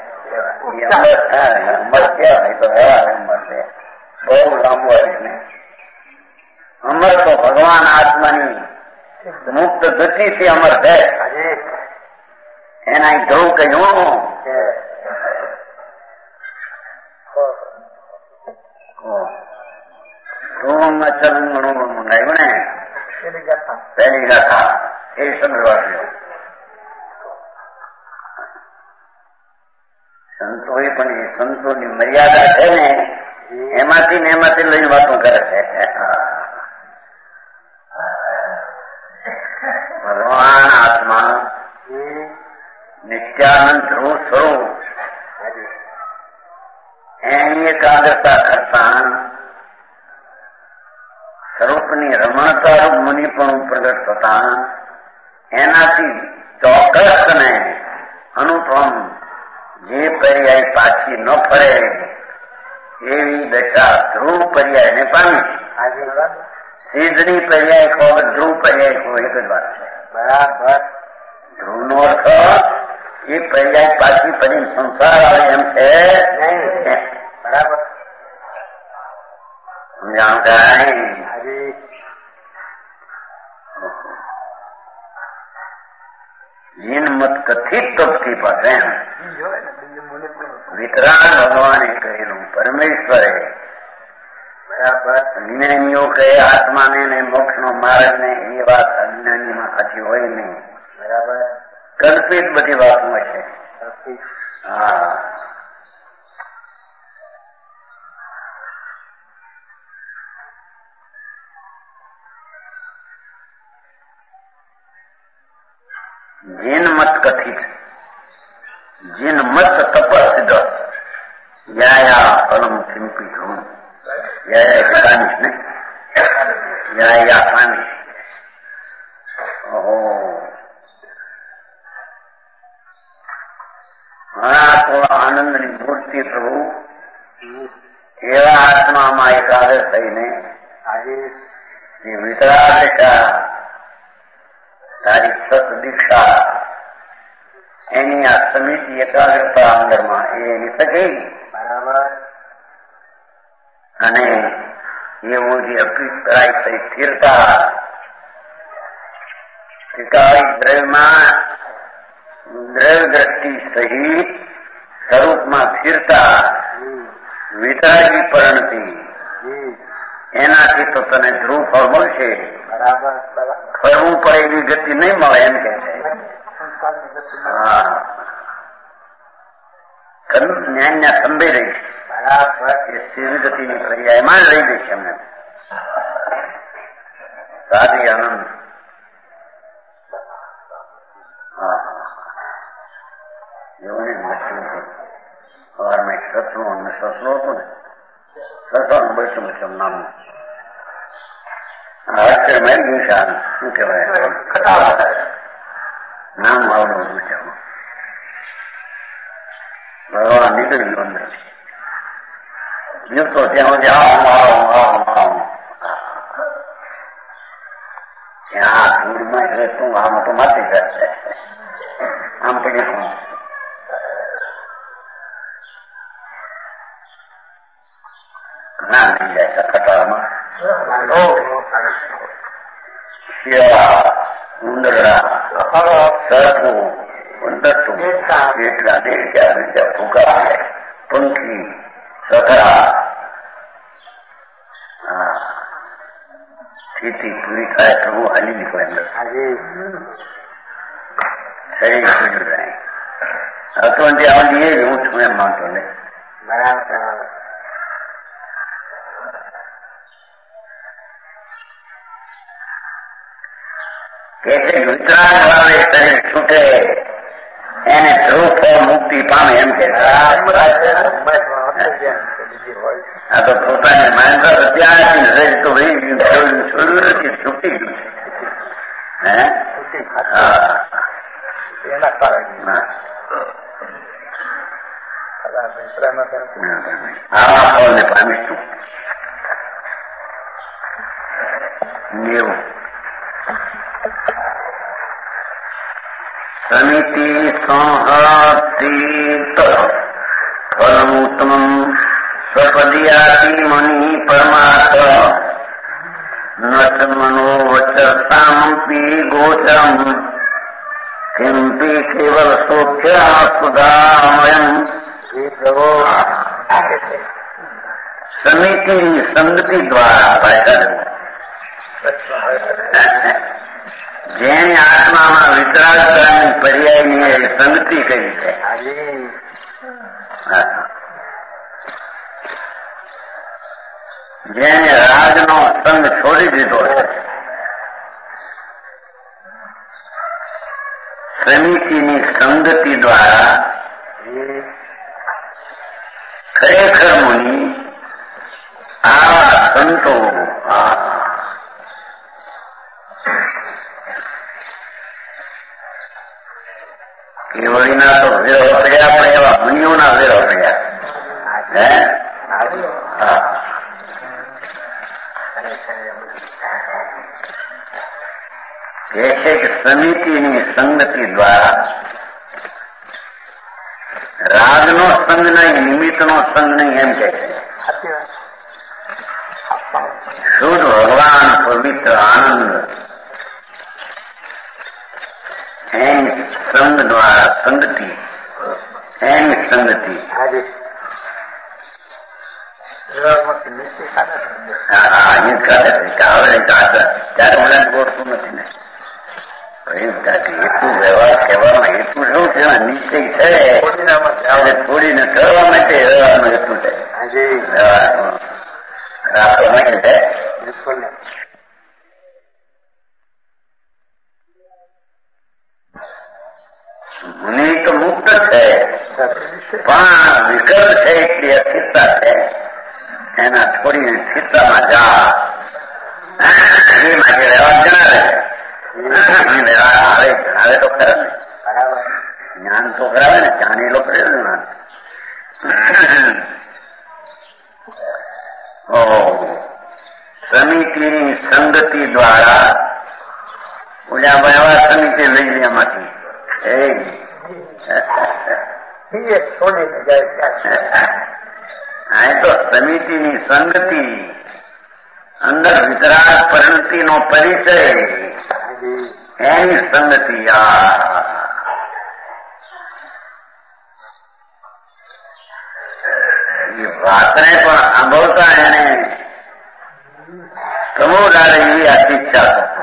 અમર કહેવાય તો વ્યવહાર અમર છે બહુ લાંબો એને અમર તો ભગવાન આત્માની મુક્ત ગતિથી અમર છે. એના ધ્રુવ કહ્યું ધ્રુવ ચરણું મંગાવ્યું ને પહેલી ગાથા એ સમજવાસીઓ સંતોએ પણ એ સંતોની મર્યાદા છે ને એમાંથી ને એમાંથી લઈને વાતો કરે છે. ભગવાન આત્મા નિત્યાનંદ ધ્રુવ સ્વરૂપ એની એકાગ્રતા કરતા સ્વરૂપની રમણતારૂપ મુનિ પણ પ્રગટ થતા એનાથી ચોક્કસ ને અનુપમ જે પર્યાય પાછી ન ફરે એવી દશા ધ્રુવ પર્યાયને પામી. સિદ્ધની પર્યાય કહો ધ્રુવ પર્યાય કહો એક જ વાત છે. બરાબર. ધ્રુવ નો અર્થ એ પર્યાય પાછી ફરી સંસાર આવે એમ છે નહીં. બરાબર. સમજાણ જીનમત કથિત તપથી પાસે એમ વિતરાગ ભગવાને કહેલું પરમેશ્વરે બરાબર. જ્ઞાનીઓ કહે આત્માને ને મોક્ષ નો માર્ગ ને એ વાત અજ્ઞાનીમાં સાચી હોય નહીં. બરાબર. કલ્પિત બધી વાતમાં છે. હા. જીનમત કથિત જીનમત તપસિદ્ધ યાયા ફલમ કિંપિત હું યાયા કામીશ ને યાયા કામીશ. ઓહો હા તો આનંદની મૂર્તિ પ્રભુ આત્મા એકાગ્ર થઈને આજે એ વિતરાગતા તારી સત દીક્ષા એની આ સમિતિ એકાગ્રતા અંદરમાં એ એની શકે બરાબર. અને એવું જે અભિપ્રાય થઈ સ્થિરતા દ્રવ્યમાં દ્રવ્ય દ્રષ્ટિ સહિત સ્વરૂપમાં સ્થિરતા વિતરાગી પરિણતિ એનાથી તો તને ધ્રુવ ફળ મળશે. બરાબર. ફરવું પડે એવી ગતિ નહીં મળે એમ કે છે. હા જ્ઞાનના સંભે રહીશ. બરાબર. એ સ્થિર ગતિની પર્યાયમાં જ રહી જઈશ એમને. સારી આનંદ. હા એવું નહીં બેઠું સવારમાં એક સસલું અને સસલું હતું ને સસવાનું બેઠું બેઠું નામ અક્ષર મારી નિશાન શું કહેવાય નામ આવડું પૂછ્યું ભગવાન નીકળી ગયો અંદર જીવતો ત્યાં સુધી આવું આવું આવું આવું ત્યાં ધૂળમાં રહેતું આમ તો માથી જશે આમ પડી હું ઘણા થઈ જાય છે ખટારામાં શિયાળા ઉંદરડા સરપું ઉંદરતું કેટલા દેડક્યા બીજા ફૂકા પંખી સખરા હા સ્થિતિ પૂરી થાય પ્રભુ હાલી નીકળે અંદર શરીર છોડ્યું જાય હતો જે આવડી એ હું છું એમ માનતો ને બરાબર. એટલે વિતરાગ ભાવે શરીર છૂટે એને ધ્રુવ ફળ મુક્તિ પામે એમ કે આ તો પોતાની માનતા અત્યારથી શરીર તો રહી ગયું છોડ્યું નથી છૂટી ગયું છે હે એના કારણે આવા ફળને પામીશું. એવું સમિતિ સંહતીત ફલમુત્તમ સપદિયાતિ મની પરમાર્થ નચ મનો વચસામપી ગોચરમ કિંપી કેવલ સૌખ્ય સુધામયમ. સમિતિની સંગતિ દ્વારા ભાષા જેની આત્મામાં વિતરાગતાની પર્યાયની સંગતિ કરી છે જેને રાજનો સંગ છોડી દીધો છે સમિતિની સંગતિ દ્વારા ખરેખર મુનિ આવા સંતો કેવળીના તો વેરો પડ્યા પણ એવા મુનિઓના વેરો પડ્યા હે એ છે કે સમિતિની સંગતિ દ્વારા રાગનો સંગ નહીં નિમિત્તનો સંગ નહીં એમ કે છે. શુદ્ધ ભગવાન પવિત્ર આનંદ એની સંગ દ્વારા સંગતિ એની સંગતિ ત્યારે મને ગોળતું નથી ને એટલું વ્યવહાર કહેવામાં એટલું શું છે નિશ્ચય છે છોડીને કરવા માટે વ્યવહારનું એટલું છે રાખવા માટે છે. મુનિ તો મુક્ત છે પણ વિકલ્પ છે એટલી અસ્થિરતા છે એના છોડીને સ્થિરતામાં જા એ માટે રહેવા જણાવે આવે જણાવે તો ખરા ને જ્ઞાન તો કરાવે ને જાણેલો કરેલું સમિતિની સંગતિ દ્વારા ઓલા વ્યવહાર સમિતિ લઈ લેવામાંથી આ તો સમિતિની સંગતિ અંદર વિતરાગ પરિણતિનો પરિચય એની સંગતિ આ એ વાતને પણ સાંભળતા એને પ્રમોદારે એવી અપેક્ષા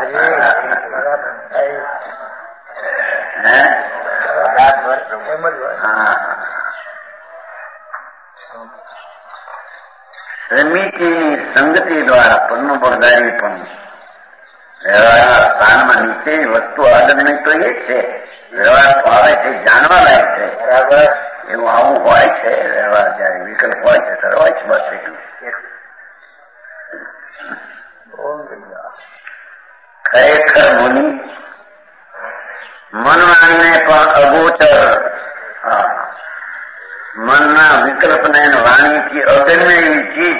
સમિતિની સંગતિ દ્વારા પન્નુબરદારી પણ વ્યવહારના સ્થાનમાં નીચે વસ્તુ આગળની તો એ જ છે વ્યવહાર તો આવે છે જાણવા લાયક છે બરાબર એવું આવું હોય છે વ્યવહાર જયારે વિકલ્પ હોય છે ત્યારે હોય છે બસ એટલું ખરેખર મુનિ મનવાણીને પણ અગોચર મનના વિકલ્પને વાણીથી અગમ્ય એવી ચીજ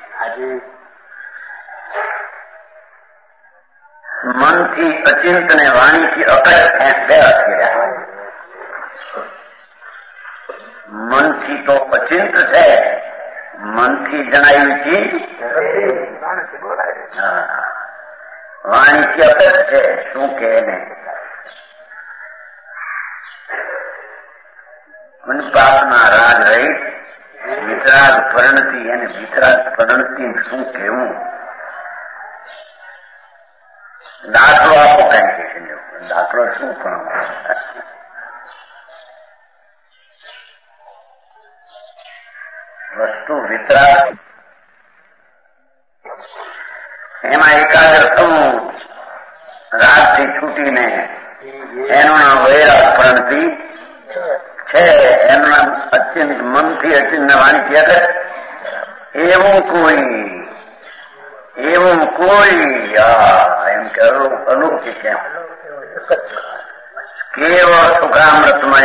મનથી અચિંત ને વાણીથી અકટ બે અટકી મનથી તો અચિંત છે મનથી જણાવી ચીજ વાણીથી અકટ છે શું કે એને પાપના રાગ રહી વિતરાગ પરિણતિ અને વિતરાગ પરિણતિ શું કહેવું દાખલો આપો કઈ કે દાખલો શું પણ વસ્તુ વિતરાગ એમાં એકાગ્ર થવું રાગથી છૂટીને એનું નામ વૈરાગ પરિણતિ છે એનું નામ અત્યંત મનથી અત્યંત વાણીથી અગર એવું કોઈ એવું કોઈ એમ કે અલૌકિક એમ કેવળ સુખામૃતમય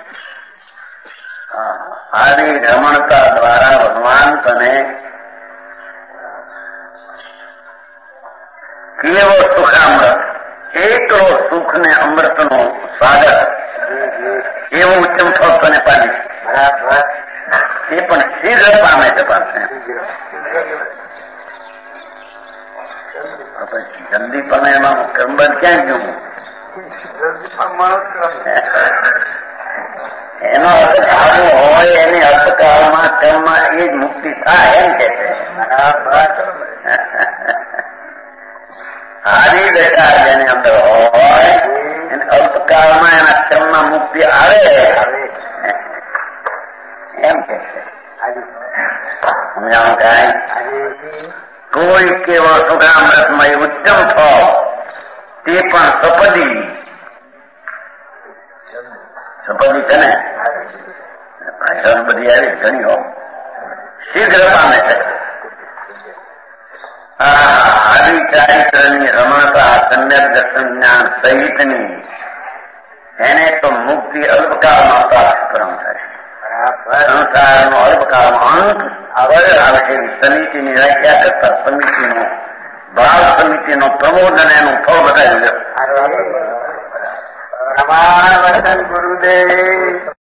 આદિ રમણતા દ્વારા ભગવાન તને કેવળ સુખામૃત એકલો સુખ ને અમૃતનો સ્વાગત એવું ઉત્તમ ફળ તને પાડી એ પણ શીઘ્ર પામે છે પાસે જલ્દી પણ એમાં ક્રમબદ્ધ ક્યાં ગયું એનો અર્થ આવો હોય એની અર્થકાળમાં ક્રમમાં એ જ મુક્તિ થાય એમ કે છે હારી બેઠા જેની અંદર હોય એને અલ્પકાળમાં એના ક્રમમાં મુક્તિ આવે એમ કે છે સમજાવું કાંઈ કોઈ કેવો સુખામૃતમય ઉત્તમ ફળ તે પણ સપદી સપદી છે ને ભાષા બધી આવી ઘણી હો શીઘ્ર પામે છે આદિચારિત્રની રમણતા સમ્યક દર્શન જ્ઞાન સહિતની એને તો મુક્તિ અલ્પકાળમાં પ્રાપ્ત કરવાનું થાય સંસારનો અલ્પકાળમાં અંત આગળ આવે છે સમિતિની વ્યાખ્યા કરતા સમિતિનો ભાવ સમિતિનો પ્રબોધન એનું ફળ બતાવ્યું. ગુરુદેવ